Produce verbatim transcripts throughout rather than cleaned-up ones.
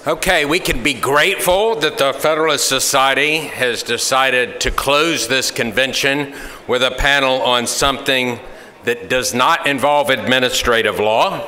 Okay, we can be grateful that the Federalist Society has decided to close this convention with a panel on something that does not involve administrative law.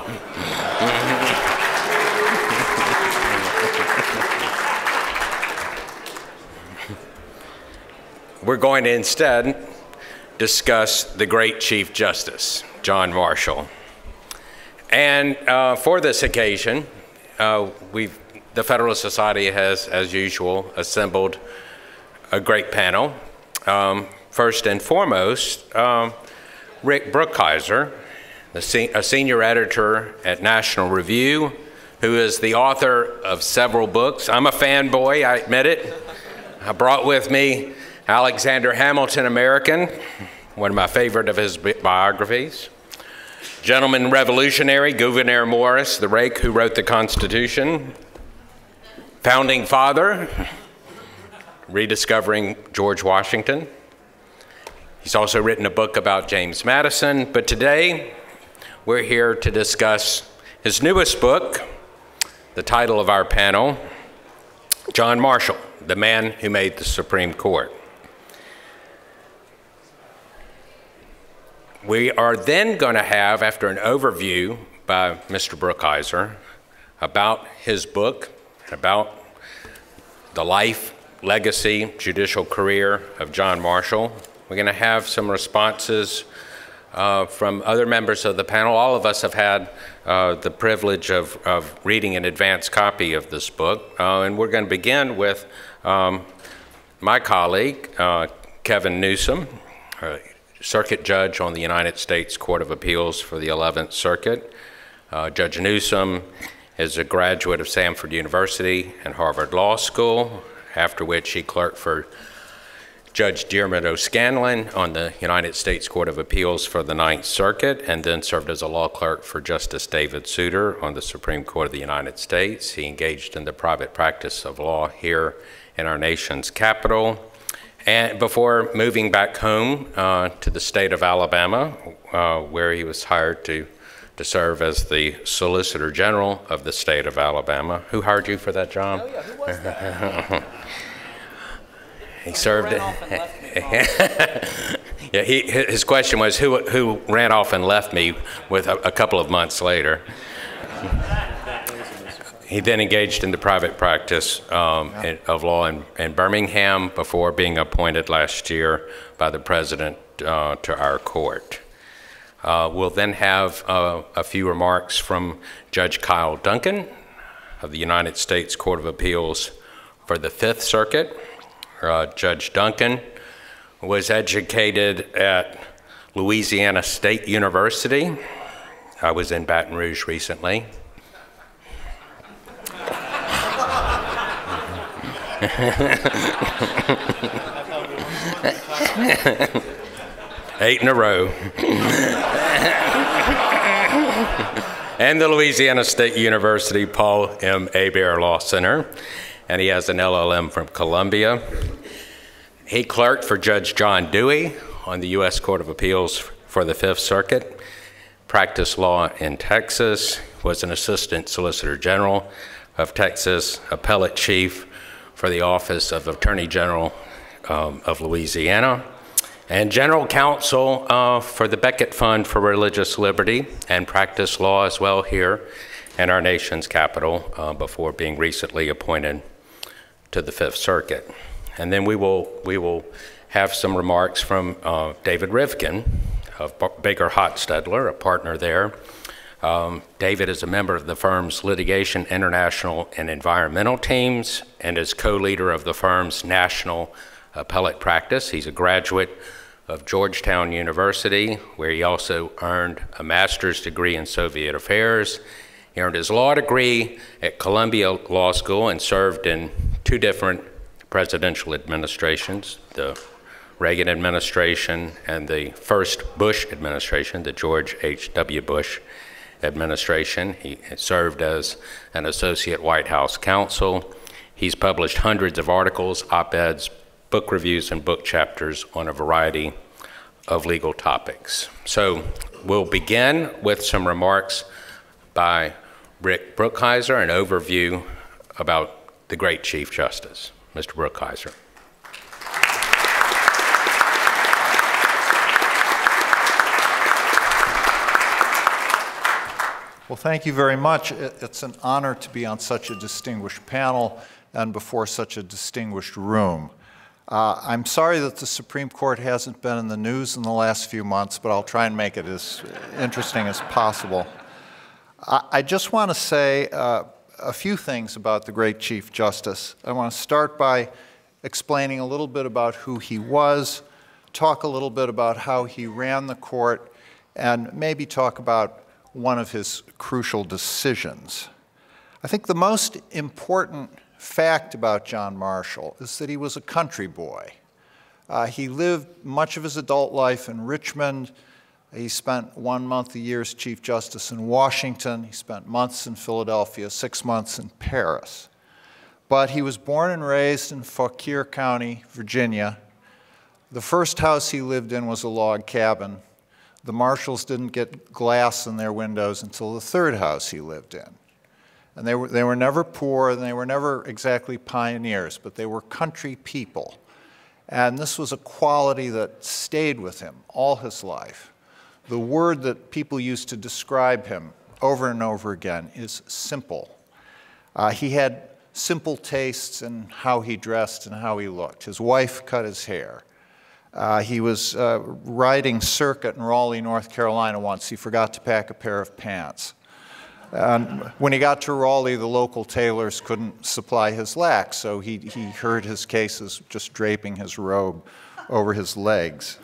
We're going to instead discuss the great Chief Justice, John Marshall. And uh, for this occasion, uh, we've The Federalist Society has, as usual, assembled a great panel. Um, first and foremost, um, Rick Brookhiser, the se a senior editor at National Review, who is the author of several books. I'm a fanboy, I admit it. I brought with me Alexander Hamilton American, one of my favorite of his bi biographies. Gentleman revolutionary, Gouverneur Morris, the rake who wrote the Constitution. Founding father, rediscovering George Washington. He's also written a book about James Madison, but today we're here to discuss his newest book, the title of our panel, John Marshall, the Man Who Made the Supreme Court. We are then going to have, after an overview by Mister Brookhiser about his book, about the life, legacy, judicial career of John Marshall. We're going to have some responses uh, from other members of the panel. All of us have had uh, the privilege of, of reading an advance copy of this book, uh, and we're going to begin with um, my colleague, uh, Kevin Newsom, uh, Circuit Judge on the United States Court of Appeals for the eleventh Circuit. Uh, Judge Newsom is a graduate of Samford University and Harvard Law School, after which he clerked for Judge Diarmuid O'Scanlan on the United States Court of Appeals for the ninth Circuit, and then served as a law clerk for Justice David Souter on the Supreme Court of the United States. He engaged in the private practice of law here in our nation's capital. And before moving back home uh, to the state of Alabama, uh, where he was hired to to serve as the Solicitor General of the state of Alabama. Who hired you for that job? Oh, yeah, who was that? He served. Yeah, he, his question was who who ran off and left me with a, a couple of months later. He then engaged in the private practice um, in, of law in, in Birmingham before being appointed last year by the president uh, to our court. Uh, we'll then have uh, a few remarks from Judge Kyle Duncan of the United States Court of Appeals for the fifth Circuit. Uh, Judge Duncan was educated at Louisiana State University. I was in Baton Rouge recently. Eight in a row. And the Louisiana State University Paul M. Hebert Law Center, and he has an L L M from Columbia. He clerked for Judge John Dewey on the U S Court of Appeals for the fifth Circuit, practiced law in Texas, was an Assistant Solicitor General of Texas, Appellate Chief for the Office of Attorney General um, of Louisiana, and General Counsel uh, for the Becket Fund for Religious Liberty, and practiced law as well here in our nation's capital uh, before being recently appointed to the fifth Circuit. And then we will, we will have some remarks from uh, David Rivkin of Baker Hostetler, a partner there. Um, David is a member of the firm's Litigation International and Environmental teams and is co-leader of the firm's national appellate practice. He's a graduate of Georgetown University, where he also earned a master's degree in Soviet affairs. He earned his law degree at Columbia Law School and served in two different presidential administrations, the Reagan administration and the first Bush administration, the George H W Bush administration. He served as an associate White House counsel. He's published hundreds of articles, op-eds, book reviews, and book chapters on a variety of legal topics. So we'll begin with some remarks by Rick Brookhiser, an overview about the great Chief Justice, Mister Brookhiser. Well, thank you very much. It's an honor to be on such a distinguished panel and before such a distinguished room. Uh, I'm sorry that the Supreme Court hasn't been in the news in the last few months, but I'll try and make it as interesting as possible. I, I just want to say uh, a few things about the great Chief Justice. I want to start by explaining a little bit about who he was, talk a little bit about how he ran the court, and maybe talk about one of his crucial decisions. I think the most important fact about John Marshall is that he was a country boy. Uh, he lived much of his adult life in Richmond. He spent one month a year as Chief Justice in Washington. He spent months in Philadelphia, six months in Paris. But he was born and raised in Fauquier County, Virginia. The first house he lived in was a log cabin. The Marshalls didn't get glass in their windows until the third house he lived in. And they were, they were never poor, and they were never exactly pioneers, but they were country people. And this was a quality that stayed with him all his life. The word that people used to describe him over and over again is simple. Uh, he had simple tastes in how he dressed and how he looked. His wife cut his hair. Uh, he was uh, riding circuit in Raleigh, North Carolina once. He forgot to pack a pair of pants. And when he got to Raleigh, the local tailors couldn't supply his lack, so he, he heard his cases just draping his robe over his legs.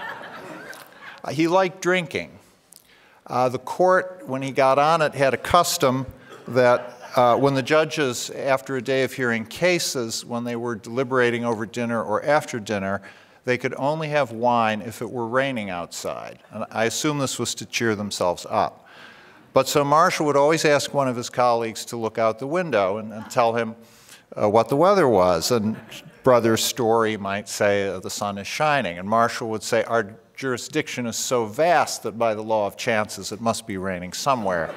Uh, he liked drinking. Uh, the court, when he got on it, had a custom that uh, when the judges, after a day of hearing cases, when they were deliberating over dinner or after dinner, they could only have wine if it were raining outside. And I assume this was to cheer themselves up. But so Marshall would always ask one of his colleagues to look out the window and, and tell him uh, what the weather was. And Brother Story might say, uh, the sun is shining. And Marshall would say, our jurisdiction is so vast that by the law of chances it must be raining somewhere.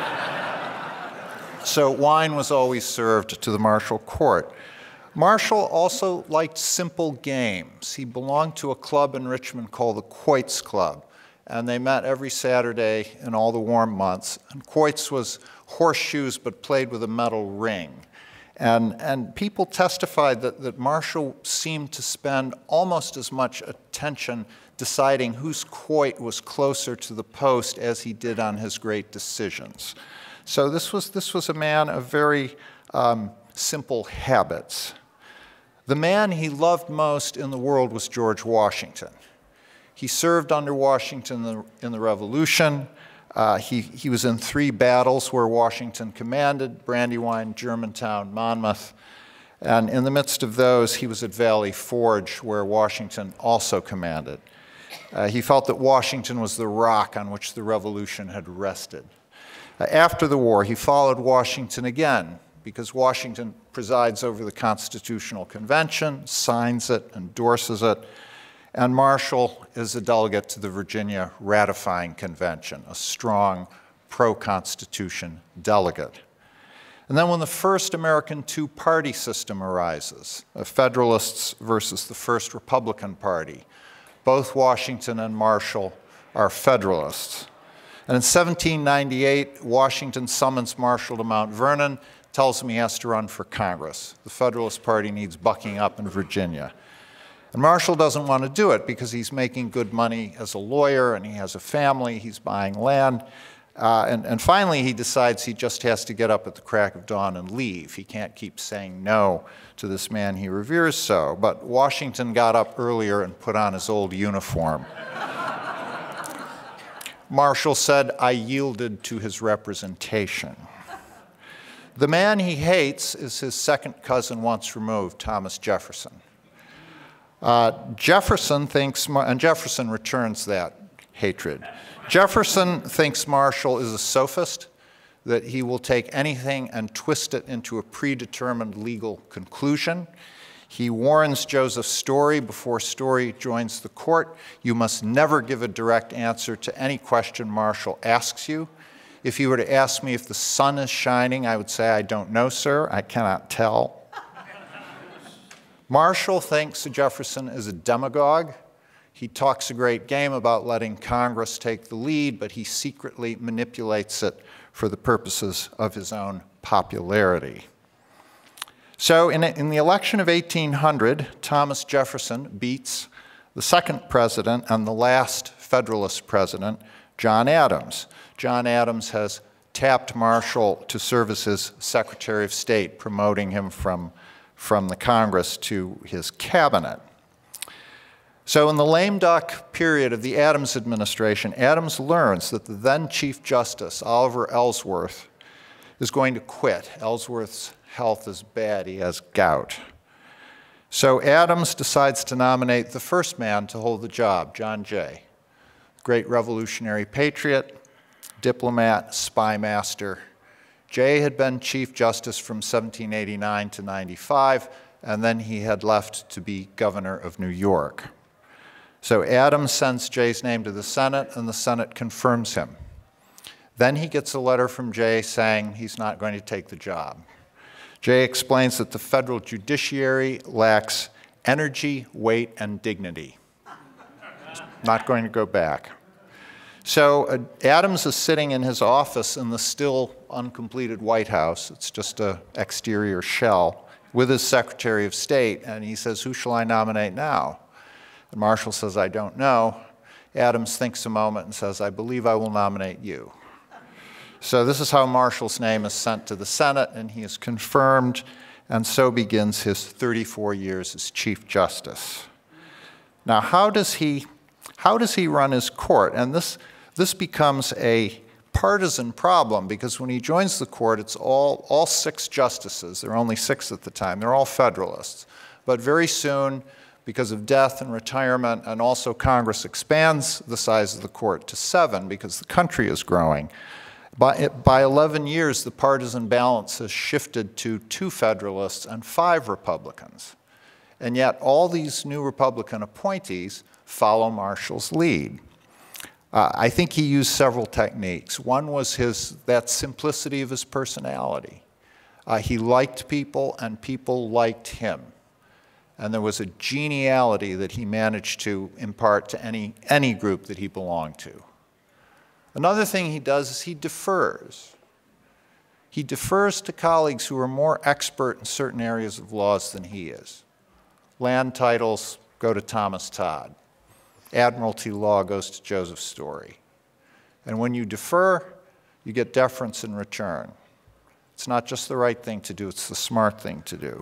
So wine was always served to the Marshall court. Marshall also liked simple games. He belonged to a club in Richmond called the Quoits Club, and they met every Saturday in all the warm months. And quoits was horseshoes but played with a metal ring. And, and people testified that, that Marshall seemed to spend almost as much attention deciding whose quoit was closer to the post as he did on his great decisions. So this was, this was a man of very um, simple habits. The man he loved most in the world was George Washington. He served under Washington in the, in the Revolution. Uh, he, he was in three battles where Washington commanded: Brandywine, Germantown, Monmouth. And in the midst of those, he was at Valley Forge, where Washington also commanded. Uh, he felt that Washington was the rock on which the Revolution had rested. Uh, after the war, he followed Washington again, because Washington presides over the Constitutional Convention, signs it, endorses it, and Marshall is a delegate to the Virginia Ratifying Convention, a strong pro-Constitution delegate. And then when the first American two-party system arises, the Federalists versus the First Republican Party, both Washington and Marshall are Federalists. And in seventeen ninety-eight, Washington summons Marshall to Mount Vernon, tells him he has to run for Congress. The Federalist Party needs bucking up in Virginia. And Marshall doesn't want to do it because he's making good money as a lawyer and he has a family, he's buying land. Uh, and, and finally, he decides he just has to get up at the crack of dawn and leave. He can't keep saying no to this man he reveres so. But Washington got up earlier and put on his old uniform. Marshall said, "I yielded to his representation." The man he hates is his second cousin once removed, Thomas Jefferson. Uh, Jefferson thinks, and Jefferson returns that hatred. Jefferson thinks Marshall is a sophist, that he will take anything and twist it into a predetermined legal conclusion. He warns Joseph Story before Story joins the court, "You must never give a direct answer to any question Marshall asks you. If you were to ask me if the sun is shining, I would say, I don't know, sir. I cannot tell. Marshall thinks Jefferson is a demagogue. He talks a great game about letting Congress take the lead, but he secretly manipulates it for the purposes of his own popularity. So in, in the election of eighteen hundred, Thomas Jefferson beats the second president and the last Federalist president, John Adams. John Adams has tapped Marshall to serve as his Secretary of State, promoting him from, from the Congress to his cabinet. So in the lame duck period of the Adams administration, Adams learns that the then Chief Justice, Oliver Ellsworth, is going to quit. Ellsworth's health is bad, he has gout. So Adams decides to nominate the first man to hold the job, John Jay, great revolutionary patriot, diplomat, spy master. Jay had been Chief Justice from seventeen eighty-nine to ninety-five, and then he had left to be governor of New York. So Adams sends Jay's name to the Senate, and the Senate confirms him. Then he gets a letter from Jay saying he's not going to take the job. Jay explains that the federal judiciary lacks energy, weight, and dignity. Not going to go back. So uh, Adams is sitting in his office in the still uncompleted White House. It's just an exterior shell with his Secretary of State, and he says, "Who shall I nominate now?" And Marshall says, "I don't know." Adams thinks a moment and says, "I believe I will nominate you." So this is how Marshall's name is sent to the Senate, and he is confirmed, and so begins his thirty-four years as Chief Justice. Now, how does he, how does he run his court? And this, this becomes a partisan problem, because when he joins the court, it's all, all six justices. There are only six at the time. They're all Federalists. But very soon, because of death and retirement, and also Congress expands the size of the court to seven because the country is growing. By, by eleven years, the partisan balance has shifted to two Federalists and five Republicans. And yet all these new Republican appointees follow Marshall's lead. Uh, I think he used several techniques. One was his, that simplicity of his personality. Uh, he liked people, and people liked him. And there was a geniality that he managed to impart to any, any group that he belonged to. Another thing he does is he defers. He defers to colleagues who are more expert in certain areas of laws than he is. Land titles go to Thomas Todd. Admiralty law goes to Joseph Story. And when you defer, you get deference in return. It's not just the right thing to do, it's the smart thing to do.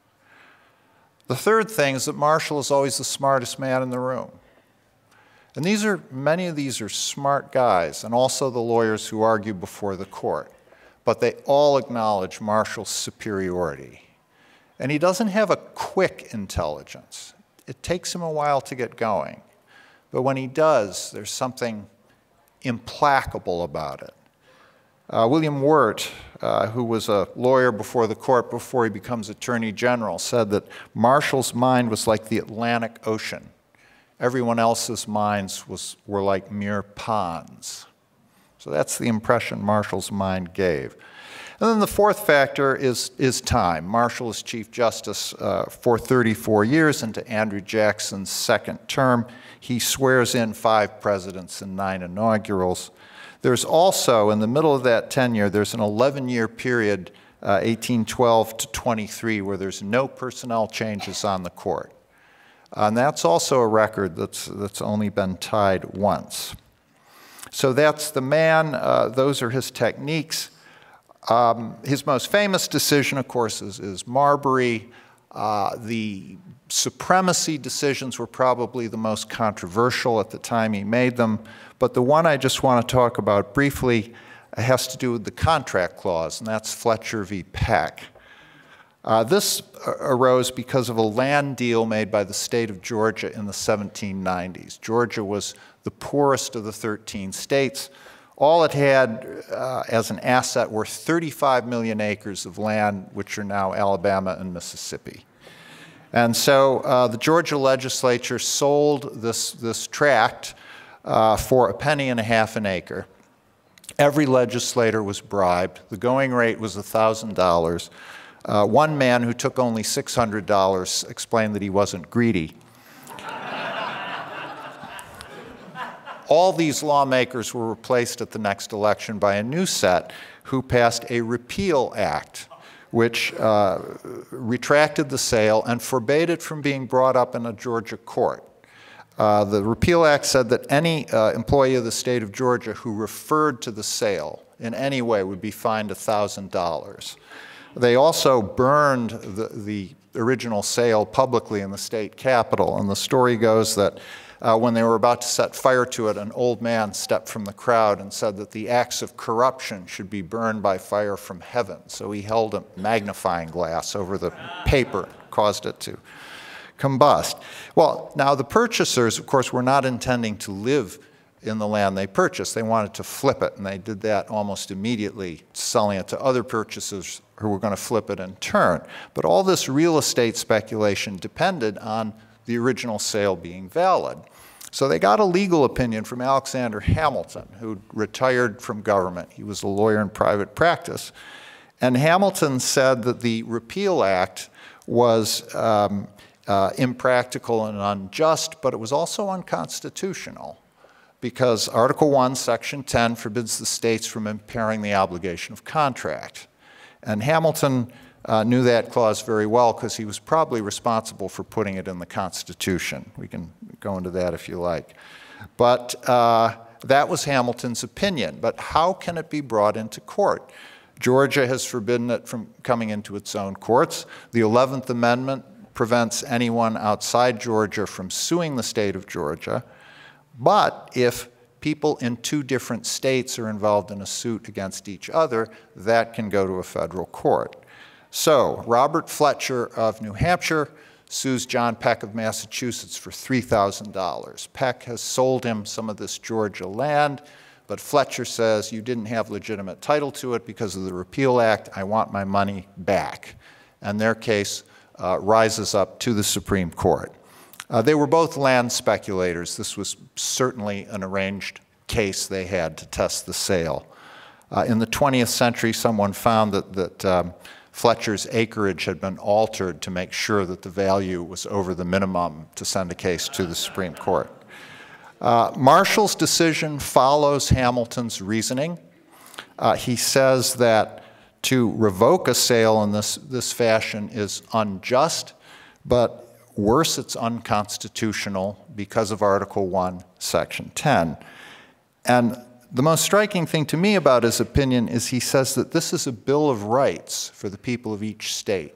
The third thing is that Marshall is always the smartest man in the room. And these are, many of these are smart guys, and also the lawyers who argue before the court. But they all acknowledge Marshall's superiority. And he doesn't have a quick intelligence. It takes him a while to get going. But when he does, there's something implacable about it. Uh, William Wirt, uh, who was a lawyer before the court before he becomes Attorney General, said that Marshall's mind was like the Atlantic Ocean. Everyone else's minds was, were like mere ponds. So that's the impression Marshall's mind gave. And then the fourth factor is, is time. Marshall is Chief Justice uh, for thirty-four years into Andrew Jackson's second term. He swears in five presidents and nine inaugurals. There's also, in the middle of that tenure, there's an eleven-year period, uh, eighteen twelve to twenty-three, where there's no personnel changes on the court. And that's also a record that's, that's only been tied once. So that's the man. Uh, those are his techniques. Um, his most famous decision, of course, is, is Marbury. Uh, the supremacy decisions were probably the most controversial at the time he made them. But the one I just want to talk about briefly has to do with the contract clause, and that's Fletcher v. Peck. Uh, this arose because of a land deal made by the state of Georgia in the seventeen nineties. Georgia was the poorest of the thirteen states. All it had uh, as an asset were thirty-five million acres of land, which are now Alabama and Mississippi. And so uh, the Georgia legislature sold this, this tract uh, for a penny and a half an acre. Every legislator was bribed. The going rate was one thousand dollars. Uh, one man who took only six hundred dollars explained that he wasn't greedy. All these lawmakers were replaced at the next election by a new set who passed a repeal act, which uh, retracted the sale and forbade it from being brought up in a Georgia court. Uh, the Repeal Act said that any uh, employee of the state of Georgia who referred to the sale in any way would be fined one thousand dollars. They also burned the, the original sale publicly in the state capitol, and the story goes that uh, when they were about to set fire to it, an old man stepped from the crowd and said that the acts of corruption should be burned by fire from heaven. So he held a magnifying glass over the paper, caused it to combust. Well, now the purchasers, of course, were not intending to live in the land they purchased. They wanted to flip it, and they did that almost immediately, selling it to other purchasers who were going to flip it in turn. But all this real estate speculation depended on the original sale being valid. So they got a legal opinion from Alexander Hamilton, who retired from government. He was a lawyer in private practice. And Hamilton said that the Repeal Act was um, uh, impractical and unjust, but it was also unconstitutional, because Article one, Section ten forbids the states from impairing the obligation of contract. And Hamilton uh, knew that clause very well because he was probably responsible for putting it in the Constitution. We can go into that if you like. But uh, that was Hamilton's opinion. But how can it be brought into court? Georgia has forbidden it from coming into its own courts. The eleventh Amendment prevents anyone outside Georgia from suing the state of Georgia. But if people in two different states are involved in a suit against each other, that can go to a federal court. So Robert Fletcher of New Hampshire sues John Peck of Massachusetts for three thousand dollars. Peck has sold him some of this Georgia land, but Fletcher says, you didn't have legitimate title to it because of the Repeal Act. I want my money back. And their case uh, rises up to the Supreme Court. Uh, they were both land speculators. This was certainly an arranged case they had to test the sale. Uh, in the twentieth century, someone found that, that um, Fletcher's acreage had been altered to make sure that the value was over the minimum to send a case to the Supreme Court. Uh, Marshall's decision follows Hamilton's reasoning. Uh, he says that to revoke a sale in this, this fashion is unjust, but worse, it's unconstitutional because of Article one, Section ten. And the most striking thing to me about his opinion is he says that this is a Bill of Rights for the people of each state.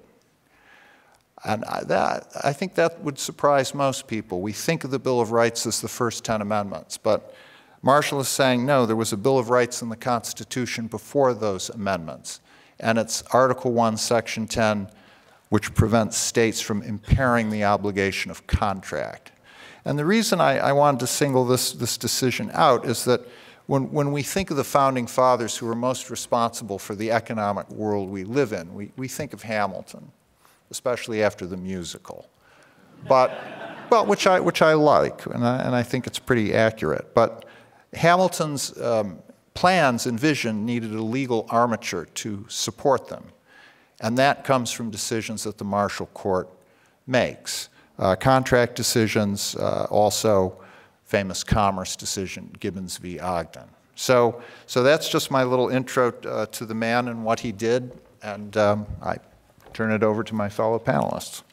And I, that, I think that would surprise most people. We think of the Bill of Rights as the first ten amendments, but Marshall is saying, no, there was a Bill of Rights in the Constitution before those amendments. And it's Article one, Section ten, which prevents states from impairing the obligation of contract. And the reason I, I wanted to single this, this decision out is that when, when we think of the Founding Fathers who are most responsible for the economic world we live in, we, we think of Hamilton, especially after the musical, but, but which, I, which I like, and I, and I think it's pretty accurate. But Hamilton's um, plans and vision needed a legal armature to support them. And that comes from decisions that the Marshall Court makes. Uh, contract decisions, uh, also famous commerce decision, Gibbons v. Ogden. So, so that's just my little intro uh, to the man and what he did, and um, I turn it over to my fellow panelists.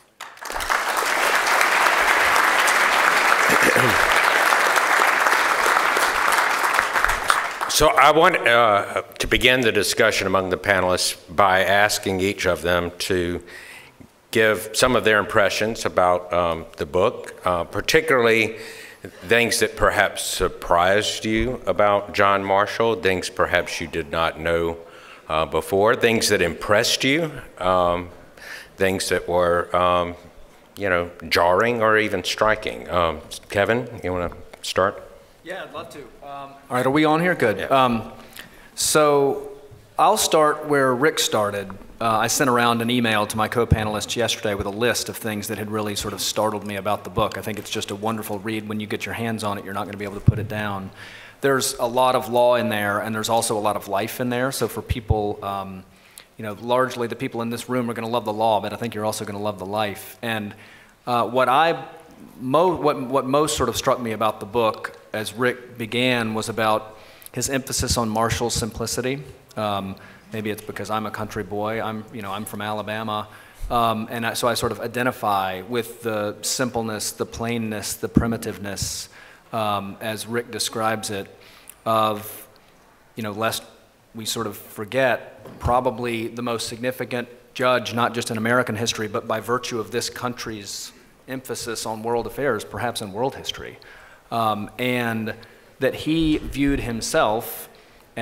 So I want uh, to begin the discussion among the panelists by asking each of them to give some of their impressions about um, the book, uh, particularly things that perhaps surprised you about John Marshall, things perhaps you did not know uh, before, things that impressed you, um, things that were, um, you know, jarring or even striking. Um, Kevin, you want to start? Yeah, I'd love to. Um, all right, are we on here? Good. Yeah. Um, so I'll start where Rick started. Uh, I sent around an email to my co-panelists yesterday with a list of things that had really sort of startled me about the book. I think it's just a wonderful read. When you get your hands on it, you're not going to be able to put it down. there's a lot of law in there, and there's also a lot of life in there. So for people, um, you know, largely the people in this room are going to love the law, but I think you're also going to love the life. And uh, what I, mo- what what most sort of struck me about the book, as Rick began, was about his emphasis on Marshall's simplicity. Um, maybe it's because I'm a country boy. I'm, you know, I'm from Alabama. Um, and I, so I sort of identify with the simpleness, the plainness, the primitiveness, um, as Rick describes it, of, you know, lest we sort of forget, probably the most significant judge, not just in American history, but by virtue of this country's emphasis on world affairs, perhaps in world history. Um, and that he viewed himself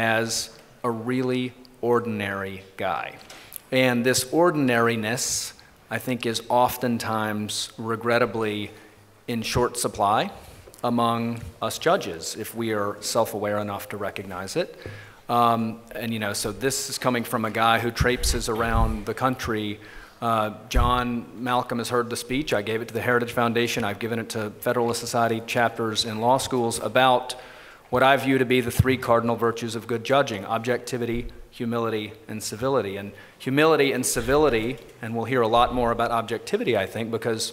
as a really ordinary guy. And this ordinariness, I think, is oftentimes, regrettably, in short supply among us judges, if we are self-aware enough to recognize it. Um, and, you know, so this is coming from a guy who traipses around the country. Uh, John Malcolm has heard the speech. I gave it to the Heritage Foundation. I've given it to Federalist Society chapters in law schools about what I view to be the three cardinal virtues of good judging: objectivity, humility, and civility. And humility and civility, and we'll hear a lot more about objectivity, I think, because,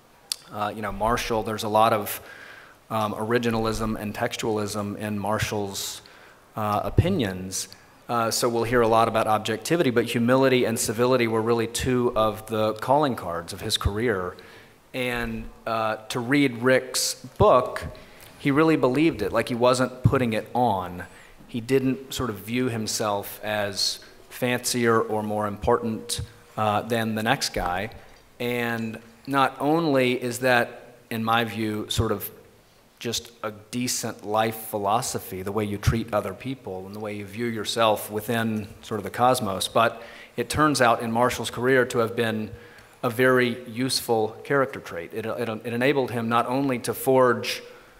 uh, you know, Marshall, there's a lot of um, originalism and textualism in Marshall's uh, opinions. Uh, so we'll hear a lot about objectivity, but humility and civility were really two of the calling cards of his career. And uh, to read Rick's book, he really believed it, like he wasn't putting it on. He didn't sort of view himself as fancier or more important uh, than the next guy. And not only is that, in my view, sort of just a decent life philosophy, the way you treat other people and the way you view yourself within sort of the cosmos, but it turns out in Marshall's career to have been a very useful character trait. It, it, it enabled him not only to forge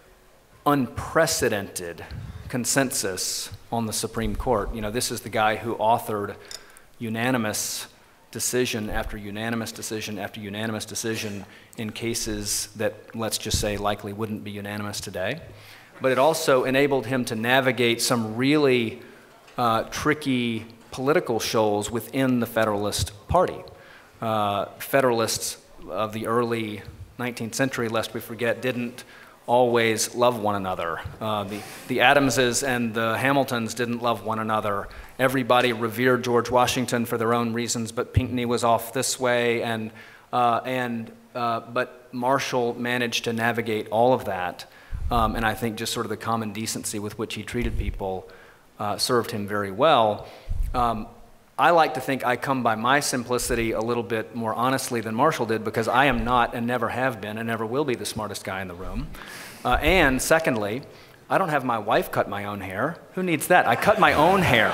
unprecedented consensus on the Supreme Court. You know, this is the guy who authored unanimous decision after unanimous decision after unanimous decision in cases that, let's just say, likely wouldn't be unanimous today. But it also enabled him to navigate some really uh, tricky political shoals within the Federalist Party. Uh, Federalists of the early nineteenth century, lest we forget, didn't always love one another. Uh, the, the Adamses and the Hamiltons didn't love one another. Everybody revered George Washington for their own reasons, but Pinckney was off this way, and, uh, and, uh, but Marshall managed to navigate all of that, um, and I think just sort of the common decency with which he treated people uh, served him very well. Um, I like to think I come by my simplicity a little bit more honestly than Marshall did, because I am not and never have been and never will be the smartest guy in the room. Uh, and secondly, I don't have my wife cut my own hair. Who needs that? I cut my own hair.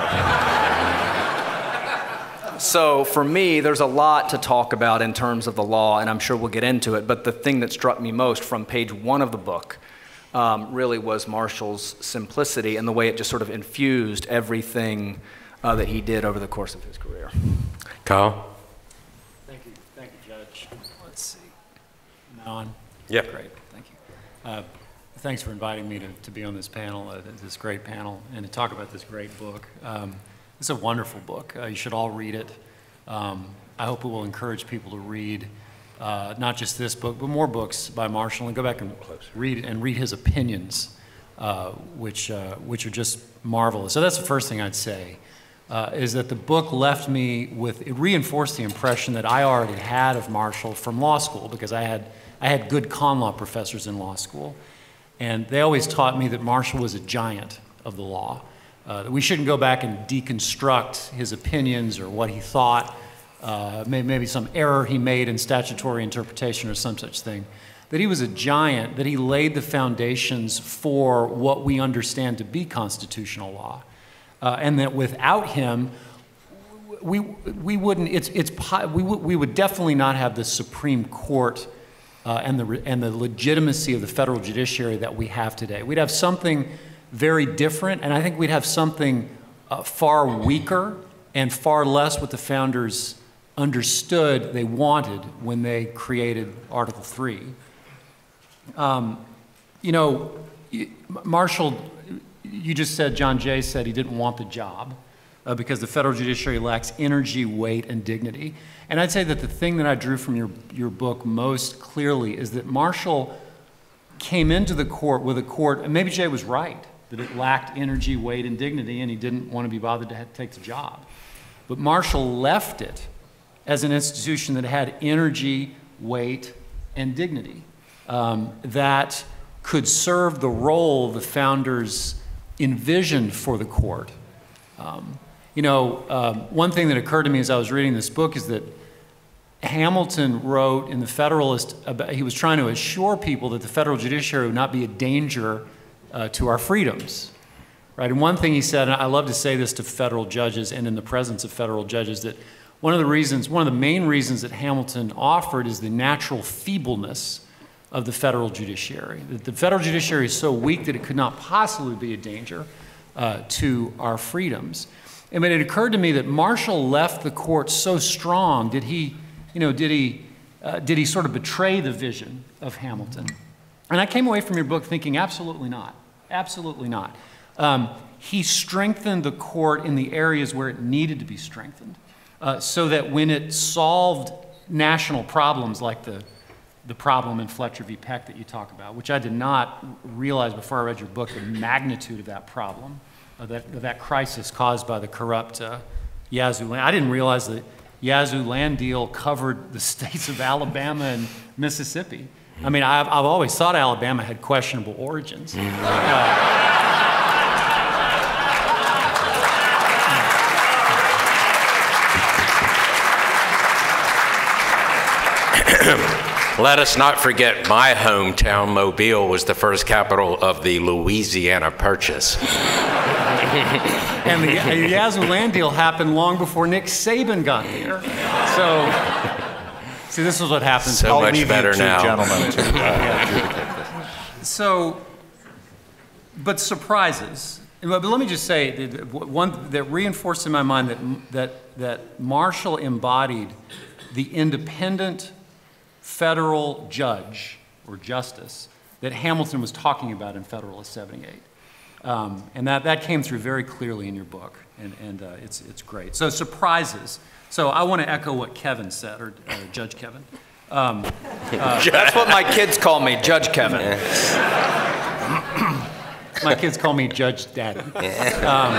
So for me, there's a lot to talk about in terms of the law, and I'm sure we'll get into it, but the thing that struck me most from page one of the book um, really was Marshall's simplicity and the way it just sort of infused everything Uh, that he did over the course of his career. Kyle? Thank you, thank you, Judge. Let's see. Am I on? Yep. Great, thank you. Uh, thanks for inviting me to, to be on this panel, uh, this great panel, and to talk about this great book. Um, it's a wonderful book. Uh, you should all read it. Um, I hope it will encourage people to read uh, not just this book, but more books by Marshall, and go back and read and read his opinions, uh, which uh, which are just marvelous. So that's the first thing I'd say. Uh, is that the book left me with, it reinforced the impression that I already had of Marshall from law school, because I had, I had good con law professors in law school, and they always taught me that Marshall was a giant of the law, uh, that we shouldn't go back and deconstruct his opinions or what he thought, uh, maybe, maybe some error he made in statutory interpretation or some such thing, that he was a giant, that he laid the foundations for what we understand to be constitutional law. Uh, and that without him, we we wouldn't. It's it's we would we would definitely not have the Supreme Court uh, and the and the legitimacy of the federal judiciary that we have today. We'd have something very different, and I think we'd have something uh, far weaker and far less what the founders understood they wanted when they created Article Three. Um, you know, Marshall you just said, John Jay said he didn't want the job uh, because the federal judiciary lacks energy, weight, and dignity. And I'd say that the thing that I drew from your, your book most clearly is that Marshall came into the court with a court, and maybe Jay was right, that it lacked energy, weight, and dignity, and he didn't want to be bothered to take the job. But Marshall left it as an institution that had energy, weight, and dignity, um, that could serve the role the founders envisioned for the court. Um, you know, um, one thing that occurred to me as I was reading this book is that Hamilton wrote in the Federalist, about, he was trying to assure people that the federal judiciary would not be a danger uh, to our freedoms. Right? And one thing he said, and I love to say this to federal judges and in the presence of federal judges, that one of the reasons, one of the main reasons that Hamilton offered is the natural feebleness of the federal judiciary. That the federal judiciary is so weak that it could not possibly be a danger uh, to our freedoms. And it occurred to me that Marshall left the court so strong. Did he, you know, did he, uh, did he sort of betray the vision of Hamilton? And I came away from your book thinking, absolutely not, absolutely not. Um, he strengthened the court in the areas where it needed to be strengthened, uh, so that when it solved national problems like the, the problem in Fletcher v. Peck that you talk about, which I did not realize before I read your book, the magnitude of that problem, of that, of that crisis caused by the corrupt uh, Yazoo land. I didn't realize that Yazoo land deal covered the states of Alabama and Mississippi. I mean, I've, I've always thought Alabama had questionable origins. Uh, Let us not forget my hometown, Mobile, was the first capital of the Louisiana Purchase. And the, the Yazoo land deal happened long before Nick Saban got there. So, see, this is what happens. So I'll much leave better you two now. gentlemen to uh, adjudicate this. So, but surprises. But let me just say that one that reinforced in my mind that that that Marshall embodied the independent federal judge or justice that Hamilton was talking about in Federalist seventy-eight. Um, and that, that came through very clearly in your book, and, and uh, it's, it's great. So surprises. So I want to echo what Kevin said, or uh, Judge Kevin. Um, uh, That's what my kids call me, Judge Kevin. My kids call me Judge Daddy. Um,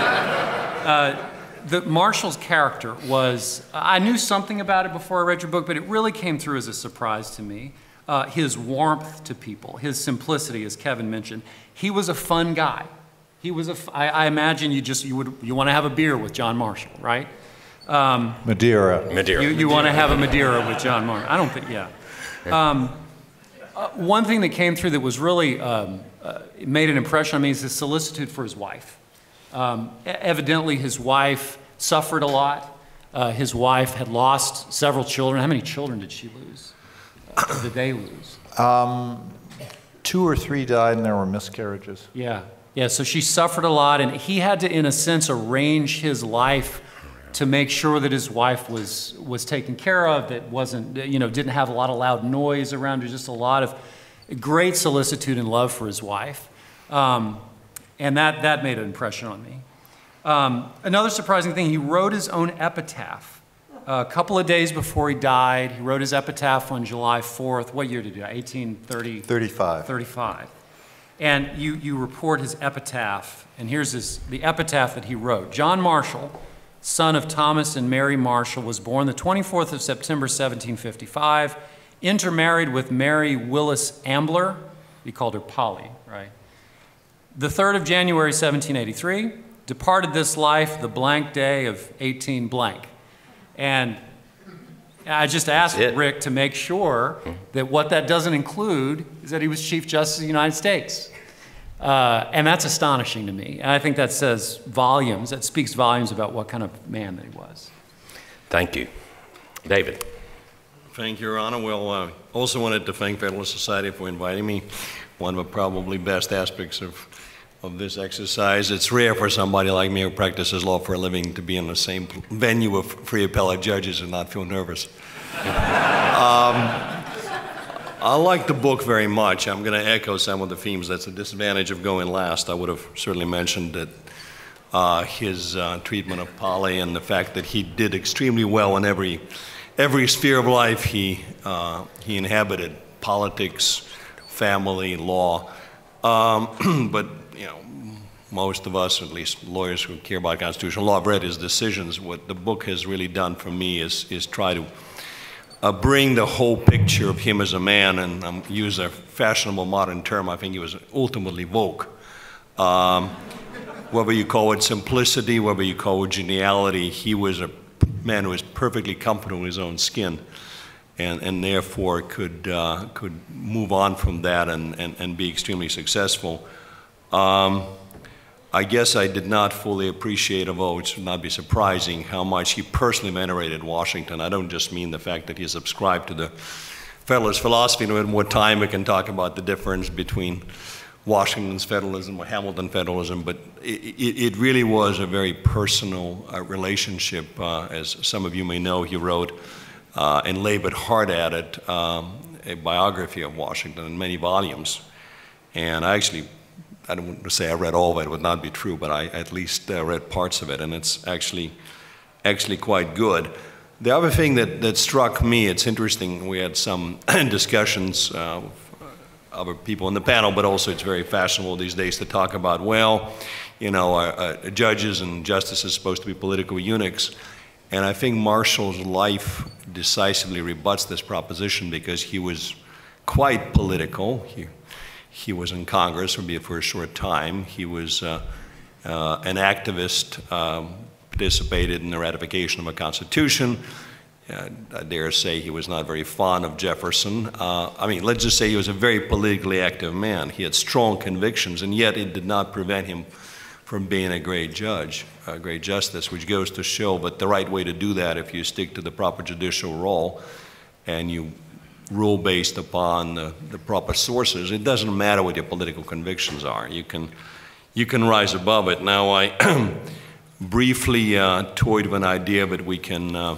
uh, The Marshall's character was, I knew something about it before I read your book, but it really came through as a surprise to me. Uh, his warmth to people, his simplicity, as Kevin mentioned. He was a fun guy. He was a, I, I imagine you just, you would, you want to have a beer with John Marshall, right? Um, Madeira. Madeira. You, you want to have a Madeira with John Marshall. I don't think, yeah. Um, uh, one thing that came through that was really, um, uh, made an impression on me is his solicitude for his wife. Um, evidently, his wife suffered a lot. Uh, his wife had lost several children. How many children did she lose? Uh, did they lose? Um, two or three died and there were miscarriages. Yeah. Yeah, so she suffered a lot, and he had to, in a sense, arrange his life to make sure that his wife was, was taken care of, that wasn't, you know, didn't have a lot of loud noise around her, just a lot of great solicitude and love for his wife. Um, And that, that made an impression on me. Um, another surprising thing, he wrote his own epitaph. Uh, a couple of days before he died, he wrote his epitaph on July fourth. What year did he die? eighteen thirty? thirty-five. thirty-five. And you, you report his epitaph, and here's his, the epitaph that he wrote. John Marshall, son of Thomas and Mary Marshall, was born the twenty-fourth of September, seventeen fifty-five, intermarried with Mary Willis Ambler. He called her Polly, right? The third of January, seventeen eighty-three, departed this life the blank day of eighteen blank. And I just asked Rick to make sure that what that doesn't include is that he was Chief Justice of the United States. Uh, and that's astonishing to me. And I think that says volumes, that speaks volumes about what kind of man that he was. Thank you. David. Thank you, Your Honor. Well, uh, also wanted to thank Federalist Society for inviting me. One of the probably best aspects of, of this exercise. It's rare for somebody like me who practices law for a living to be in the same venue of free appellate judges and not feel nervous. um, I like the book very much. I'm going to echo some of the themes. That's a disadvantage of going last. I would have certainly mentioned that uh, his uh, treatment of Polly and the fact that he did extremely well in every every sphere of life he uh, he inhabited: politics, family, law. Um, but you know, most of us, at least lawyers who care about constitutional law, have read his decisions. What the book has really done for me is is try to Uh, bring the whole picture of him as a man, and um, use a fashionable modern term, I think he was ultimately woke. Um, whether you call it simplicity, whether you call it geniality, he was a man who was perfectly comfortable in his own skin, and, and therefore could, uh, could move on from that and, and, and be extremely successful. Um, I guess I did not fully appreciate, although it should not be surprising, how much he personally venerated Washington. I don't just mean the fact that he subscribed to the Federalist philosophy. In more time, we can talk about the difference between Washington's federalism or Hamilton federalism, but it, it, it really was a very personal uh, relationship. Uh, as some of you may know, he wrote uh, and labored hard at it, um, a biography of Washington in many volumes. And I actually I don't want to say I read all of it, it would not be true, but I at least uh, read parts of it, and it's actually actually quite good. The other thing that, that struck me, it's interesting, we had some discussions uh, with other people in the panel, but also it's very fashionable these days to talk about, well, you know, uh, uh, judges and justices are supposed to be political eunuchs, and I think Marshall's life decisively rebuts this proposition because he was quite political. He, He was in Congress, albeit for a short time. He was uh, uh, an activist, um, participated in the ratification of a constitution. Uh, I dare say he was not very fond of Jefferson. Uh, I mean, let's just say he was a very politically active man. He had strong convictions, and yet it did not prevent him from being a great judge, a great justice, which goes to show, but the right way to do that, if you stick to the proper judicial role and you rule based upon the, the proper sources, it doesn't matter what your political convictions are. You can, you can rise above it. Now, I briefly uh, toyed with an idea that we can uh,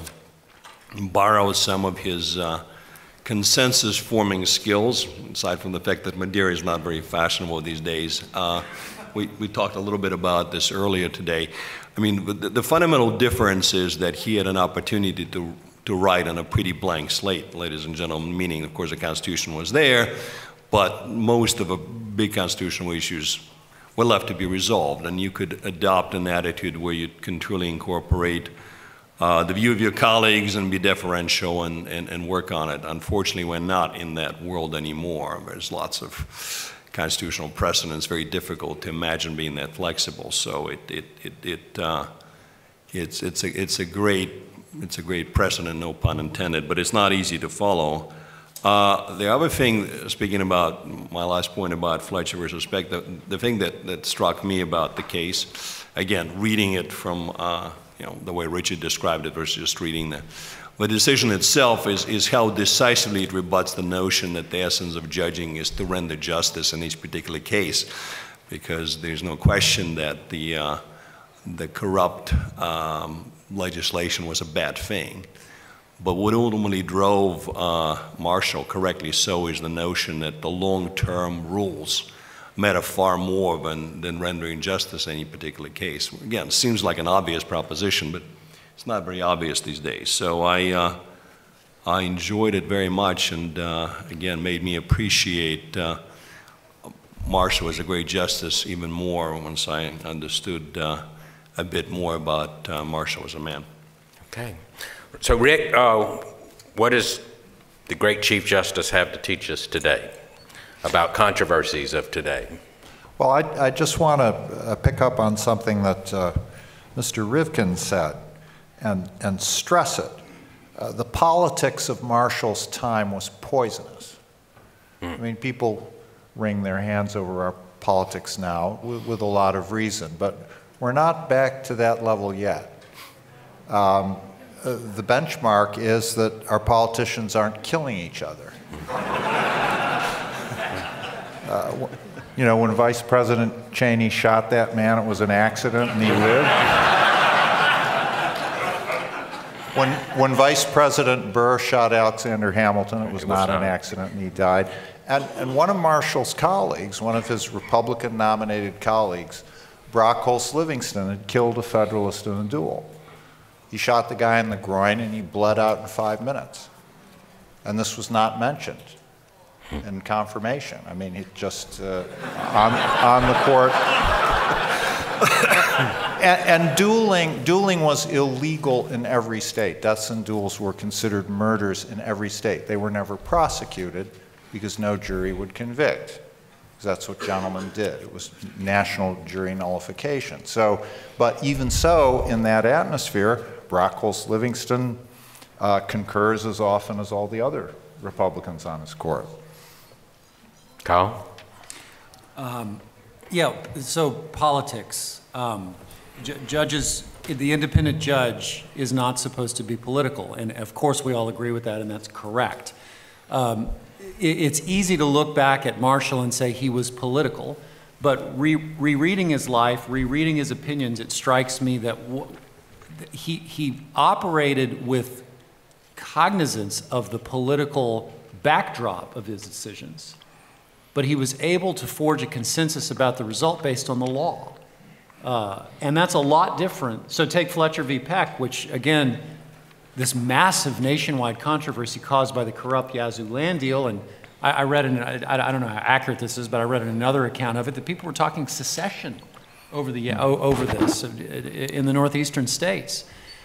borrow some of his uh, consensus-forming skills, aside from the fact that Madeira is not very fashionable these days. Uh, we, we talked a little bit about this earlier today. I mean, the, the fundamental difference is that he had an opportunity to to write on a pretty blank slate, ladies and gentlemen, meaning, of course, the Constitution was there, but most of the big constitutional issues were left to be resolved, and you could adopt an attitude where you can truly incorporate uh, the view of your colleagues and be deferential and, and, and work on it. Unfortunately, we're not in that world anymore. There's lots of constitutional precedents, very difficult to imagine being that flexible, so it, it, it, it, uh, it's, it's, a, it's a great It's a great precedent, no pun intended, but it's not easy to follow. Uh, the other thing, speaking about my last point about Fletcher versus Speck, the, the thing that, that struck me about the case, again, reading it from uh, you know, the way Richard described it versus just reading the, the decision itself, is, is how decisively it rebuts the notion that the essence of judging is to render justice in each particular case, because there's no question that the, uh, the corrupt um, legislation was a bad thing. But what ultimately drove uh, Marshall, correctly so, is the notion that the long-term rules matter far more than, than rendering justice in any particular case. Again, it seems like an obvious proposition, but it's not very obvious these days. So I, uh, I enjoyed it very much, and uh, again, made me appreciate uh, Marshall as a great justice even more once I understood uh, a bit more about uh, Marshall as a man. Okay. So Rick, uh, what does the great Chief Justice have to teach us today about controversies of today? Well, I, I just want to uh, pick up on something that uh, Mister Rivkin said and, and stress it. Uh, the politics of Marshall's time was poisonous. Mm. I mean, people wring their hands over our politics now with, with a lot of reason, but we're not back to that level yet. Um, uh, the benchmark is that our politicians aren't killing each other. uh, you know, when Vice President Cheney shot that man, it was an accident and he lived. when, when Vice President Burr shot Alexander Hamilton, it was, It was not, not. an accident, and he died. And, and one of Marshall's colleagues, one of his Republican-nominated colleagues, Brock Holst Livingston, had killed a Federalist in a duel. He shot the guy in the groin, and he bled out in five minutes. And this was not mentioned in confirmation. I mean, he just, uh, on, on the court. and and dueling, dueling was illegal in every state. Deaths and duels were considered murders in every state. They were never prosecuted because no jury would convict. Because that's what gentlemen did. It was national jury nullification. So, but even so, in that atmosphere, Brock Holst Livingston uh, concurs as often as all the other Republicans on his court. Kyle? Um, yeah, so politics. Um, ju judges, the independent judge is not supposed to be political, and of course we all agree with that, and that's correct. Um, it, it's easy to look back at Marshall and say he was political, but re rereading his life, rereading his opinions, it strikes me that w he, he operated with cognizance of the political backdrop of his decisions, but he was able to forge a consensus about the result based on the law. Uh, and that's a lot different. So take Fletcher v. Peck, which, again, this massive nationwide controversy caused by the corrupt Yazoo land deal, and I, I read, in, I, I don't know how accurate this is, but I read in another account of it that people were talking secession over, the, over this in the northeastern states.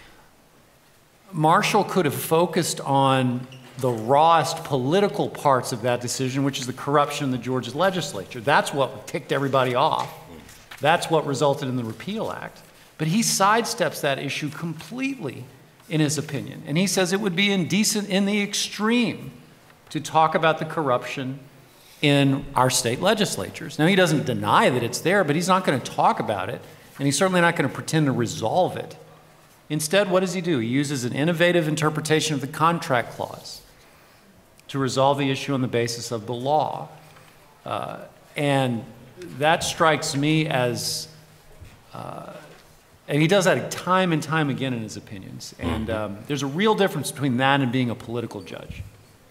Marshall could have focused on the rawest political parts of that decision, which is the corruption in the Georgia legislature. That's what ticked everybody off. That's what resulted in the Repeal Act. But he sidesteps that issue completely in his opinion. And he says it would be indecent in the extreme to talk about the corruption in our state legislatures. Now, he doesn't deny that it's there, but he's not going to talk about it, and he's certainly not going to pretend to resolve it. Instead, what does he do? He uses an innovative interpretation of the contract clause to resolve the issue on the basis of the law. Uh, and that strikes me as, uh, and he does that time and time again in his opinions. And um, there's a real difference between that and being a political judge.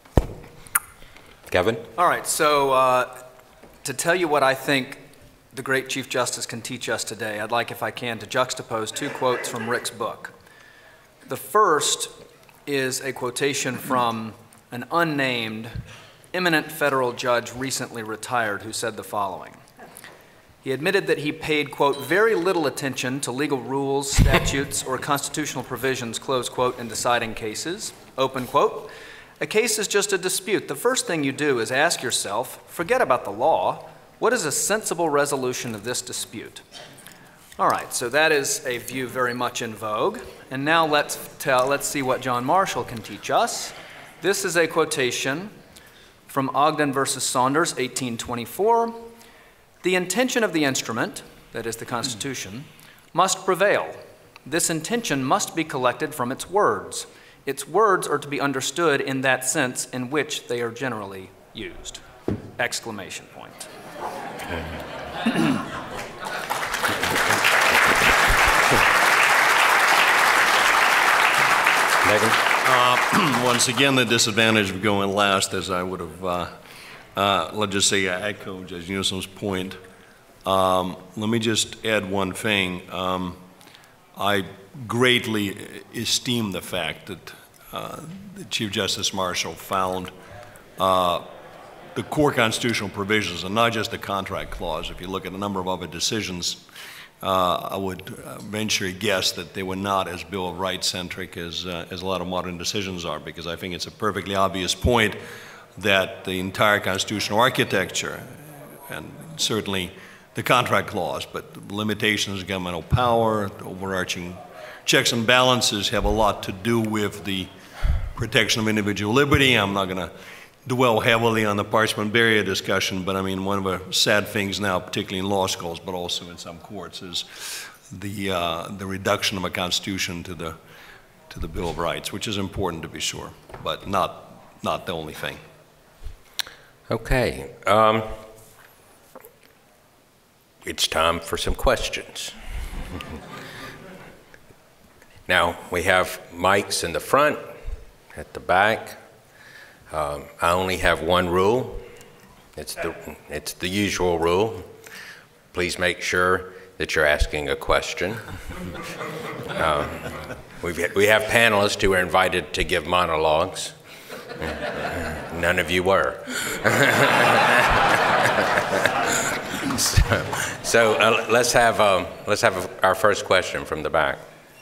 Kevin? All right, so uh, to tell you what I think the great Chief Justice can teach us today, I'd like, if I can, to juxtapose two quotes from Rick's book. The first is a quotation from an unnamed, eminent federal judge recently retired who said the following. He admitted that he paid, quote, very little attention to legal rules, statutes, or constitutional provisions, close quote, in deciding cases, open quote. A case is just a dispute. The first thing you do is ask yourself, forget about the law, what is a sensible resolution of this dispute? All right, so that is a view very much in vogue. And now let's, tell, let's see what John Marshall can teach us. This is a quotation from Ogden versus Saunders, eighteen twenty-four. The intention of the instrument, that is the Constitution, must prevail. This intention must be collected from its words. Its words are to be understood in that sense in which they are generally used. Exclamation point. Uh, once again, the disadvantage of going last, as I would have, uh, uh, let's just say, I echo Judge Newsom's point. Um, let me just add one thing. Um, I greatly esteem the fact that uh, the Chief Justice Marshall found uh, the core constitutional provisions, and not just the contract clause. If you look at a number of other decisions, uh, I would uh, venture a guess that they were not as Bill of Rights centric as, uh, as a lot of modern decisions are, because I think it's a perfectly obvious point that the entire constitutional architecture, and certainly the contract clause, but limitations of governmental power, the overarching checks and balances have a lot to do with the protection of individual liberty. I'm not going to dwell heavily on the parchment barrier discussion, but I mean, one of the sad things now, particularly in law schools, but also in some courts, is the, uh, the reduction of a constitution to the, to the Bill of Rights, which is important to be sure, but not, not the only thing. Okay. Um, it's time for some questions. Now, we have mics in the front, at the back. Um, I only have one rule. It's the, it's the usual rule. Please make sure that you're asking a question. um, we've, we have panelists who are invited to give monologues. None of you were. so so uh, let's have, um, let's have our first question from the back.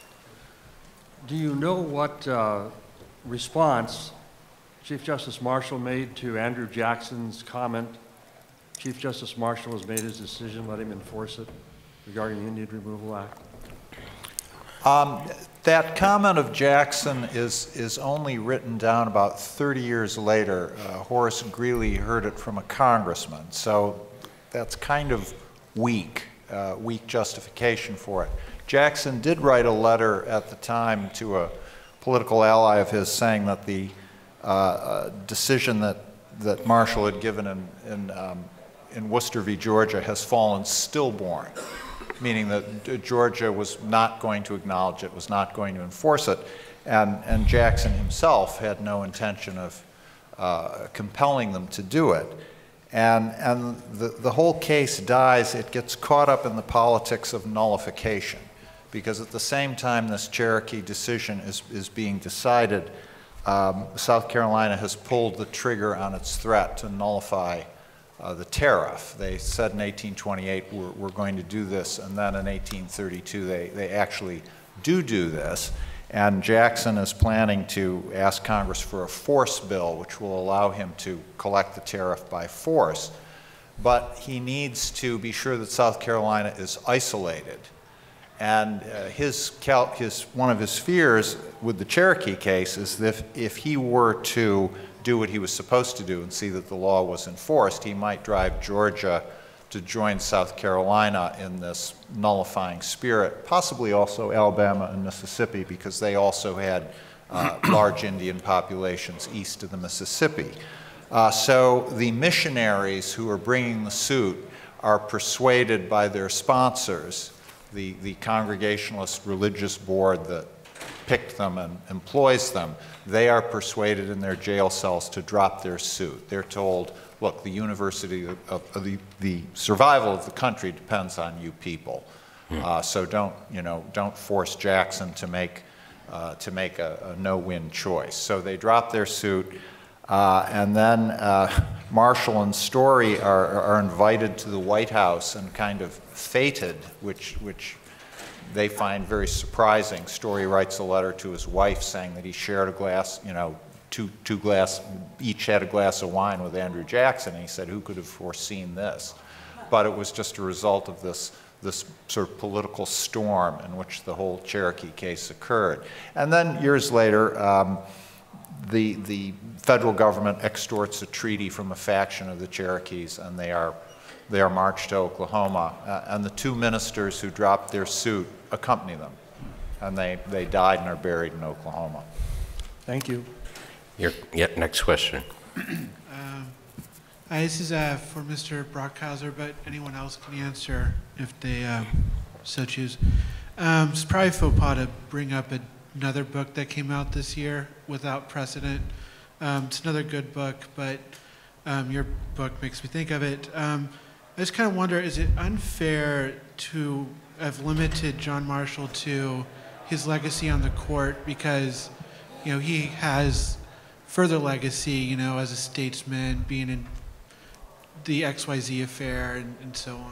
Do you know what uh, response Chief Justice Marshall made to Andrew Jackson's comment? Chief Justice Marshall has made his decision, let him enforce it, regarding the Indian Removal Act. Um, that comment of Jackson is, is only written down about thirty years later. Uh, Horace Greeley heard it from a congressman, so that's kind of weak, uh, weak justification for it. Jackson did write a letter at the time to a political ally of his saying that the uh, uh, decision that, that Marshall had given in, in, um, in Worcester v. Georgia has fallen stillborn, meaning that Georgia was not going to acknowledge it, was not going to enforce it, and, and Jackson himself had no intention of uh, compelling them to do it. And, and the, the whole case dies, it gets caught up in the politics of nullification, because at the same time this Cherokee decision is, is being decided, um, South Carolina has pulled the trigger on its threat to nullify uh, the tariff. They said in eighteen twenty-eight, we're, we're going to do this, and then in eighteen thirty-two, they, they actually do do this. And Jackson is planning to ask Congress for a force bill, which will allow him to collect the tariff by force. But he needs to be sure that South Carolina is isolated. And uh, his, cal his, one of his fears with the Cherokee case is that if, if he were to do what he was supposed to do and see that the law was enforced, he might drive Georgia to join South Carolina in this nullifying spirit, possibly also Alabama and Mississippi, because they also had uh, large Indian populations east of the Mississippi. Uh, so the missionaries who are bringing the suit are persuaded by their sponsors, the, the Congregationalist Religious Board that picked them and employs them. They are persuaded in their jail cells to drop their suit. They're told, look, the university of, of the, the survival of the country depends on you people. Uh, so don't, you know, don't force Jackson to make, uh, to make a, a no-win choice. So they drop their suit, uh, and then uh, Marshall and Story are, are invited to the White House and kind of feted, which, which they find very surprising. Story writes a letter to his wife saying that he shared a glass, you know, two, two glass, each had a glass of wine with Andrew Jackson, and he said, who could have foreseen this? But it was just a result of this, this sort of political storm in which the whole Cherokee case occurred. And then years later, um, the, the federal government extorts a treaty from a faction of the Cherokees, and they are, they are marched to Oklahoma. Uh, and the two ministers who dropped their suit accompany them, and they, they died and are buried in Oklahoma. Thank you. Your, yep, next question. Um, uh, this is uh, for Mister Brockhauser, but anyone else can answer if they um, so choose. Um, it's probably faux pas to bring up a, another book that came out this year, Without Precedent. Um, it's another good book, but um, your book makes me think of it. Um, I just kind of wonder, is it unfair to have limited John Marshall to his legacy on the court, because, you know, he has further legacy, you know, as a statesman, being in the X Y Z affair and, and so on?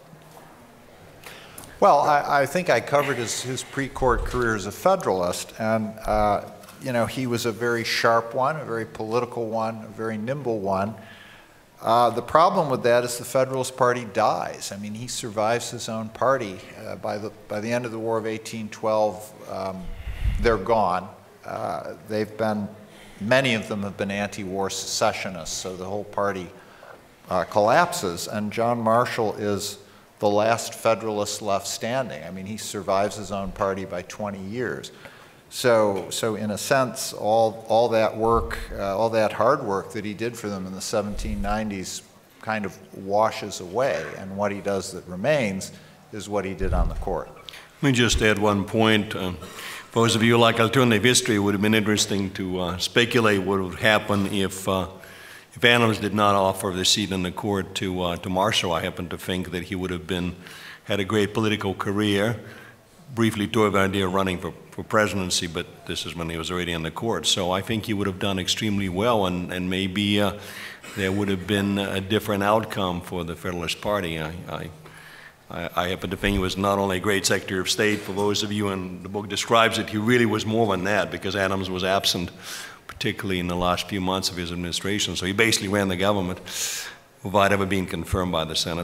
Well, I, I think I covered his, his pre-court career as a Federalist, and uh, you know, he was a very sharp one, a very political one, a very nimble one. Uh, the problem with that is the Federalist Party dies. I mean, he survives his own party. Uh, by the by the end of the War of eighteen twelve, um, they're gone. Uh, they've been, many of them have been anti-war secessionists, so the whole party uh, collapses, and John Marshall is the last Federalist left standing. I mean, he survives his own party by twenty years. So, so in a sense, all, all that work, uh, all that hard work that he did for them in the seventeen nineties kind of washes away, and what he does that remains is what he did on the court. Let me just add one point. Uh, For those of you who like alternative history, it would have been interesting to uh, speculate what would happen if uh, if Adams did not offer the seat in the court to uh, to Marshall. I happen to think that he would have been had a great political career. Briefly toyed with the idea of running for, for presidency, but this is when he was already in the court. So I think he would have done extremely well, and, and maybe uh, there would have been a different outcome for the Federalist Party. I, I, I happen to think he was not only a great Secretary of State, for those of you, and the book describes it, he really was more than that, because Adams was absent, particularly in the last few months of his administration. So he basically ran the government without ever being confirmed by the Senate.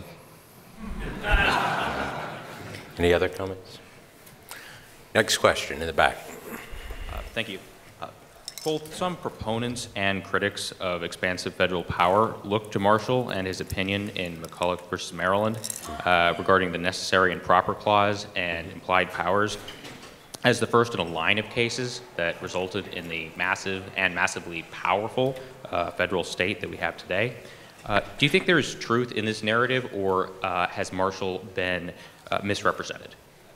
Any other comments? Next question in the back. Uh, thank you. Uh, both some proponents and critics of expansive federal power look to Marshall and his opinion in McCulloch versus Maryland uh, regarding the necessary and proper clause and implied powers as the first in a line of cases that resulted in the massive and massively powerful uh, federal state that we have today. Uh, do you think there is truth in this narrative, or uh, has Marshall been uh, misrepresented?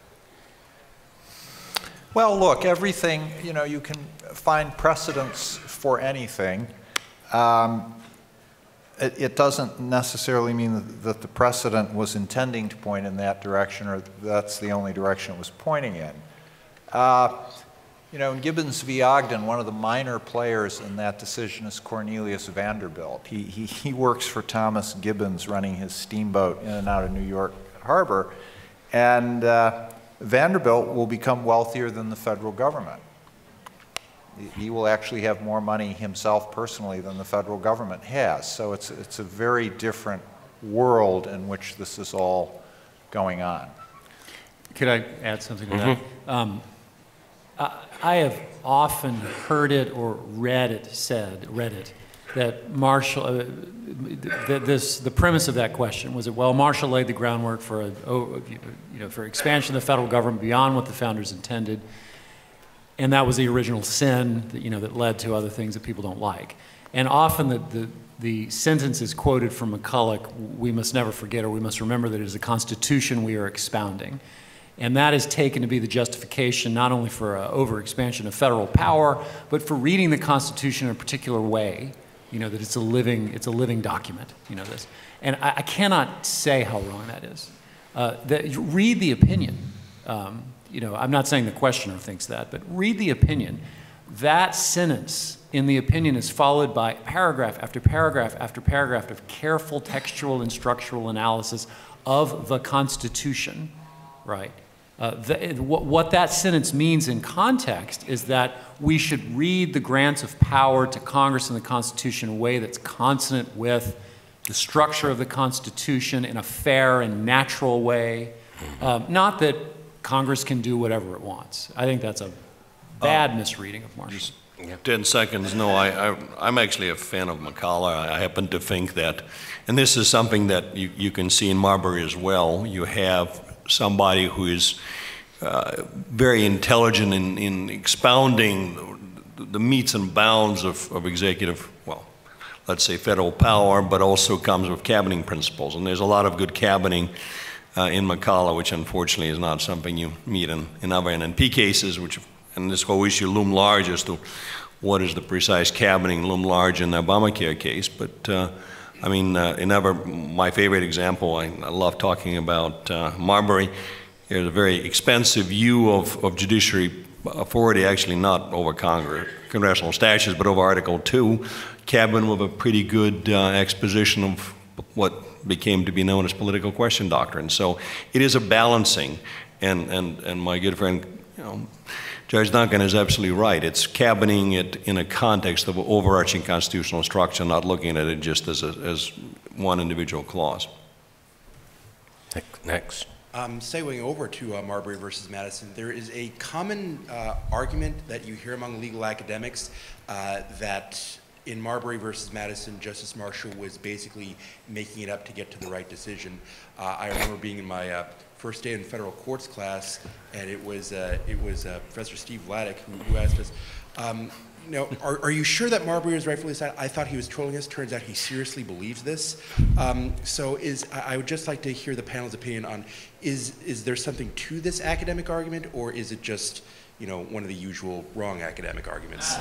Well, look, everything, you know, you can find precedents for anything. Um, it, it doesn't necessarily mean that, that the precedent was intending to point in that direction, or that's the only direction it was pointing in. Uh, you know, in Gibbons v. Ogden, one of the minor players in that decision is Cornelius Vanderbilt. He, he, he works for Thomas Gibbons, running his steamboat in and out of New York Harbor. And uh, Vanderbilt will become wealthier than the federal government. He will actually have more money himself personally than the federal government has. So it's, it's a very different world in which this is all going on. Could I add something to Mm-hmm. that? Um, I, I have often heard it or read it said, read it, that Marshall, uh, th this, the premise of that question was that, well, Marshall laid the groundwork for, a, oh, you know, for expansion of the federal government beyond what the founders intended, and that was the original sin that, you know, that led to other things that people don't like. And often the, the, the sentence is quoted from McCulloch, we must never forget, or we must remember that it is the Constitution we are expounding. And that is taken to be the justification not only for uh, overexpansion of federal power, but for reading the Constitution in a particular way, you know, that it's a living, it's a living document, you know, this. And I, I cannot say how wrong that is. Uh, that, read the opinion. Um, you know, I'm not saying the questioner thinks that, but read the opinion. That sentence in the opinion is followed by paragraph after paragraph after paragraph of careful textual and structural analysis of the Constitution, right? Uh, the, what, what that sentence means in context is that we should read the grants of power to Congress and the Constitution in a way that's consonant with the structure of the Constitution in a fair and natural way. Um, not that Congress can do whatever it wants. I think that's a bad uh, misreading of Marshall. Yeah. Ten seconds. No, I, I, I'm actually a fan of McCulloch. I, I happen to think that, and this is something that you, you can see in Marbury as well. You have somebody who is uh, very intelligent in, in expounding the, the metes and bounds of, of executive, well, let's say federal power, but also comes with cabining principles. And there's a lot of good cabining uh, in McCulloch, which unfortunately is not something you meet in, in other N N P cases, which, and this whole issue loomed large as to what is the precise cabining loomed large in the Obamacare case. But uh, I mean, uh, another, my favorite example, I, I love talking about uh, Marbury. There's a very expensive view of, of judiciary authority, actually not over Congress, congressional statutes, but over Article two, cabined with a pretty good uh, exposition of what became to be known as political question doctrine. So it is a balancing, and, and, and my good friend, you know, Judge Duncan is absolutely right. It's cabining it in a context of an overarching constitutional structure, not looking at it just as, a, as one individual clause. Next. Um, segueing over to uh, Marbury versus Madison, there is a common uh, argument that you hear among legal academics uh, that in Marbury versus Madison, Justice Marshall was basically making it up to get to the right decision. Uh, I remember being in my uh, first day in federal courts class, and it was uh, it was uh, Professor Steve Vladeck who, who asked us, um, you know, are, are you sure that Marbury is rightfully decided? I thought he was trolling us. Turns out he seriously believes this. Um, so is I, I would just like to hear the panel's opinion on, is is there something to this academic argument, or is it just, you know, one of the usual wrong academic arguments.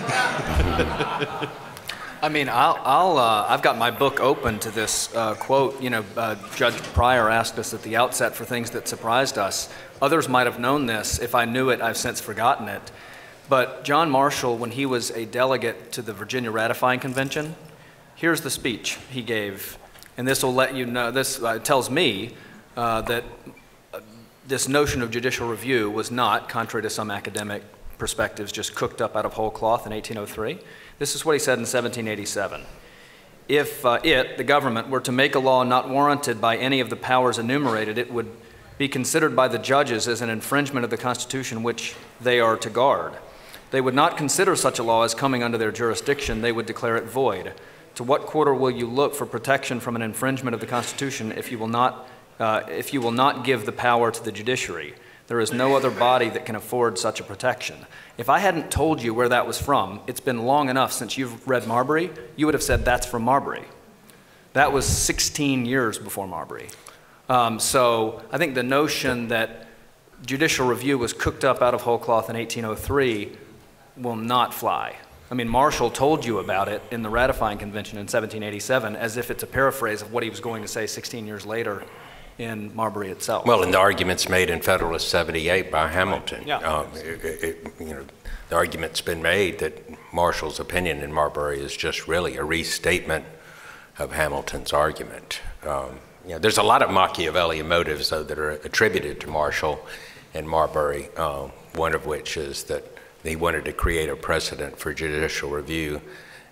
I mean, I'll, I'll uh, I've got my book open to this uh, quote. You know, uh, Judge Pryor asked us at the outset for things that surprised us. Others might have known this. If I knew it, I've since forgotten it. But John Marshall, when he was a delegate to the Virginia Ratifying Convention, here's the speech he gave. And this will let you know, this uh, tells me uh, that uh, this notion of judicial review was not, contrary to some academic perspectives, just cooked up out of whole cloth in eighteen oh three. This is what he said in seventeen eighty-seven. If uh, it, the government, were to make a law not warranted by any of the powers enumerated, it would be considered by the judges as an infringement of the Constitution which they are to guard. They would not consider such a law as coming under their jurisdiction. They would declare it void. To what quarter will you look for protection from an infringement of the Constitution if you will not, uh, if you will not give the power to the judiciary? There is no other body that can afford such a protection. If I hadn't told you where that was from, it's been long enough since you've read Marbury, you would have said that's from Marbury. That was sixteen years before Marbury. Um, so I think the notion that judicial review was cooked up out of whole cloth in eighteen oh three will not fly. I mean, Marshall told you about it in the ratifying convention in seventeen eighty-seven as if it's a paraphrase of what he was going to say sixteen years later in Marbury itself. Well, and the arguments made in Federalist seventy-eight by Hamilton. Right. Yeah. Um, it, it, you know, the argument's been made that Marshall's opinion in Marbury is just really a restatement of Hamilton's argument. Um, you know, there's a lot of Machiavellian motives, though, that are attributed to Marshall and Marbury, uh, one of which is that he wanted to create a precedent for judicial review.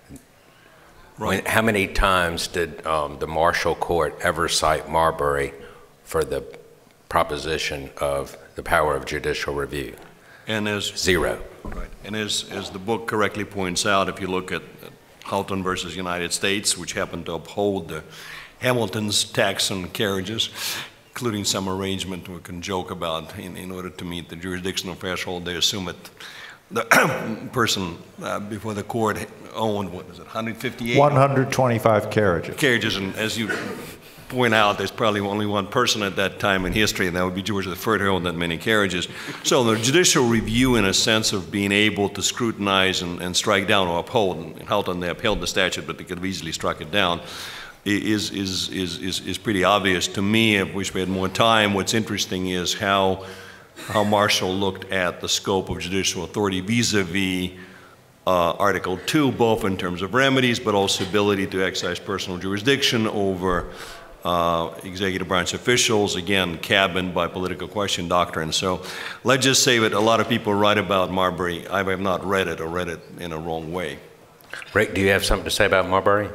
When, how many times did um, the Marshall Court ever cite Marbury for the proposition of the power of judicial review? And as Zero. Right. And as, as the book correctly points out, if you look at Houghton versus United States, which happened to uphold the Hamilton's tax on carriages, including some arrangement we can joke about in, in order to meet the jurisdictional threshold, they assume that the person uh, before the court owned, what is it, one hundred fifty-eight? one hundred twenty-five carriages. Carriages, and as you point out, there's probably only one person at that time in history, and that would be George the Third, who owned that many carriages. So the judicial review, in a sense of being able to scrutinize and, and strike down or uphold, and in Houghton they upheld the statute, but they could have easily struck it down, is, is, is, is, is pretty obvious to me. I wish we had more time. What's interesting is how, how Marshall looked at the scope of judicial authority vis-a-vis uh, Article two, both in terms of remedies, but also ability to exercise personal jurisdiction over Uh, executive branch officials, again, cabined by political question doctrine. So let's just say that a lot of people write about Marbury. I have not read it or read it in a wrong way. Rick, do you have something to say about Marbury?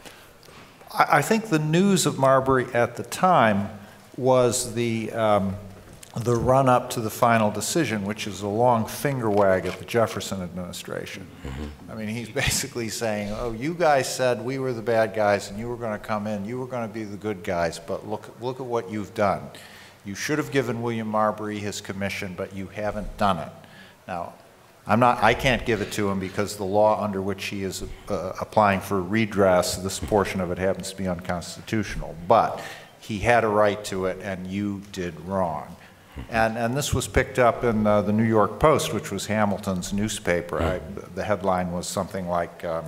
I, I think the news of Marbury at the time was the, um, the run-up to the final decision, which is a long finger wag at the Jefferson administration. Mm-hmm. I mean, he's basically saying, oh, you guys said we were the bad guys and you were going to come in, you were going to be the good guys, but look, look at what you've done. You should have given William Marbury his commission, but you haven't done it. Now, I'm not, I can't give it to him because the law under which he is uh, applying for redress, this portion of it happens to be unconstitutional, but he had a right to it and you did wrong. And, and this was picked up in uh, the New York Post, which was Hamilton's newspaper. I, the headline was something like, um,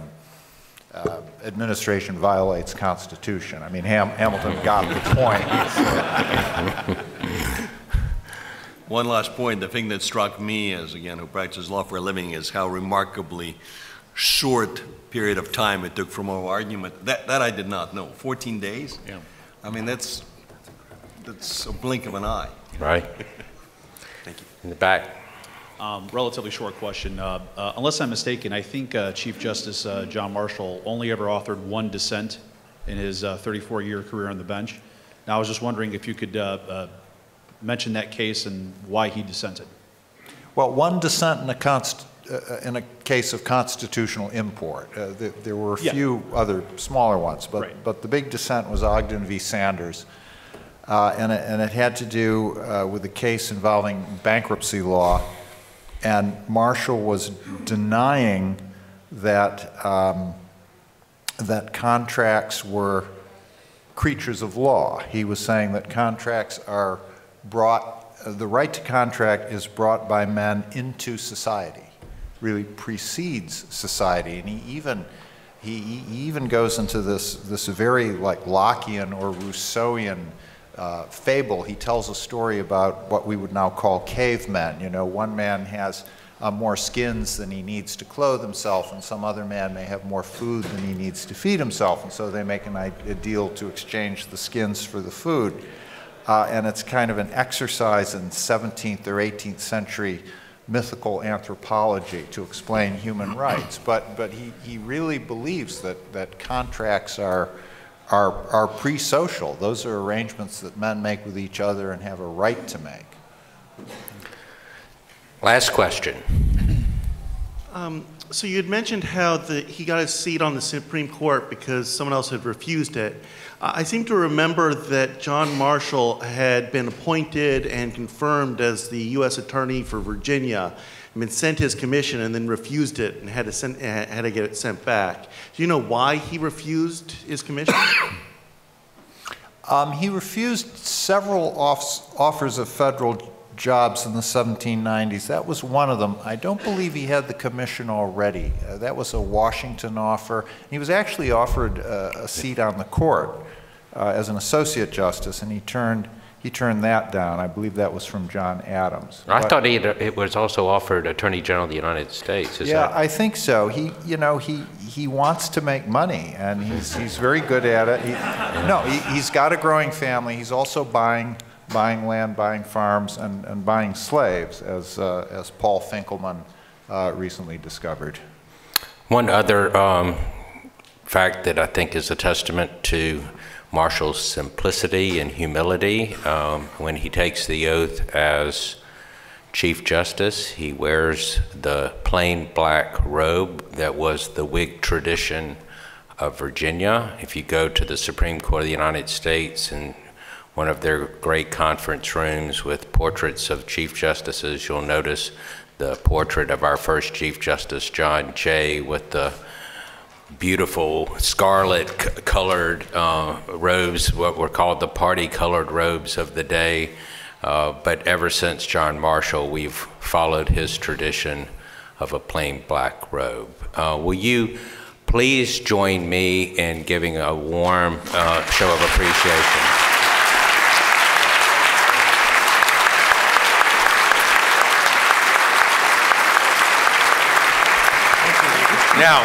uh, administration violates Constitution. I mean, Ham, Hamilton got the point. One last point, the thing that struck me as, again, who practices law for a living is how remarkably short period of time it took from our argument. That, that I did not know. fourteen days? Yeah. I mean, that's, that's a blink of an eye. Right. Thank you. In the back. Um, relatively short question. Uh, uh, unless I'm mistaken, I think uh, Chief Justice uh, John Marshall only ever authored one dissent in his thirty-four year uh, career on the bench. Now, I was just wondering if you could uh, uh, mention that case and why he dissented. Well, one dissent in a, const, uh, in a case of constitutional import. Uh, there, there were a yeah. few other smaller ones, but, right. but the big dissent was Ogden v. Sanders. Uh, and, it, and it had to do uh, with a case involving bankruptcy law, and Marshall was denying that um, that contracts were creatures of law. He was saying that contracts are brought the right to contract is brought by men into society, really precedes society, and he even he, he even goes into this this very like Lockean or Rousseauian uh, fable. He tells a story about what we would now call cavemen. You know, one man has uh, more skins than he needs to clothe himself, and some other man may have more food than he needs to feed himself, and so they make an, a deal to exchange the skins for the food. Uh, and it's kind of an exercise in seventeenth or eighteenth century mythical anthropology to explain human rights. But, but he, he really believes that, that contracts are, are, are pre-social. Those are arrangements that men make with each other and have a right to make. Last question. Um, so you had mentioned how the, he got his seat on the Supreme Court because someone else had refused it. Uh, I seem to remember that John Marshall had been appointed and confirmed as the U S Attorney for Virginia, and been sent his commission and then refused it and had to, send, had to get it sent back. Do you know why he refused his commission? um, he refused several off offers of federal jobs in the seventeen nineties. That was one of them. I don't believe he had the commission already. Uh, that was a Washington offer. He was actually offered uh, a seat on the court uh, as an associate justice, and he turned he turned that down. I believe that was from John Adams. I but, thought he had, it was also offered Attorney General of the United States. Is yeah, that? I think so. He, you know, he he wants to make money, and he's he's very good at it. He, no, he, he's got a growing family. He's also buying. buying land, buying farms, and, and buying slaves, as, uh, as Paul Finkelman uh, recently discovered. One other um, fact that I think is a testament to Marshall's simplicity and humility, um, when he takes the oath as Chief Justice, he wears the plain black robe that was the Whig tradition of Virginia. If you go to the Supreme Court of the United States and one of their great conference rooms with portraits of Chief Justices, you'll notice the portrait of our first Chief Justice, John Jay, with the beautiful scarlet colored uh, robes, what were called the party colored robes of the day. Uh, but ever since John Marshall, we've followed his tradition of a plain black robe. Uh, will you please join me in giving a warm uh, show of appreciation? Now,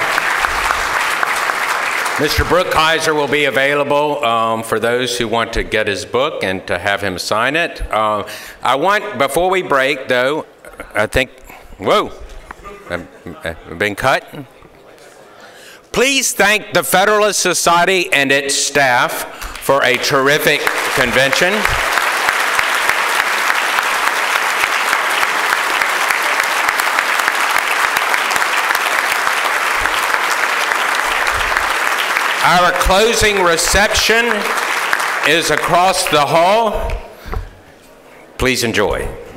Mister Brookhiser will be available um, for those who want to get his book and to have him sign it. Uh, I want, before we break, though, I think, whoa, I've been cut. Please thank the Federalist Society and its staff for a terrific convention. Our closing reception is across the hall. Please enjoy.